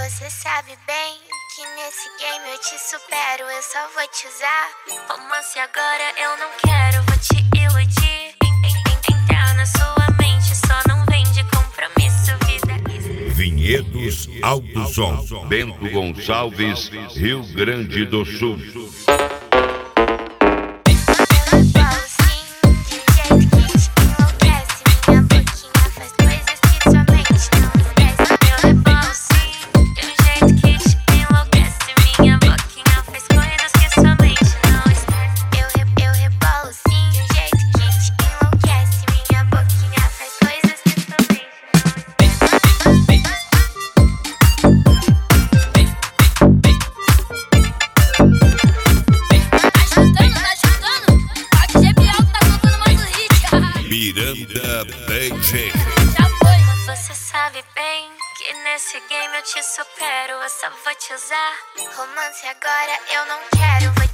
Você sabe bem que nesse game eu te supero, eu só vou te usar. Romance agora eu não quero, vou te iludir. Entrar na sua mente, só não vem de compromisso, vida. Vinhedos Alto Som, Bento Gonçalves, Rio Grande do Sul. Miranda Baby. Já foi. Você sabe bem que nesse game eu te supero, eu só vou te usar. Romance agora eu não quero, vou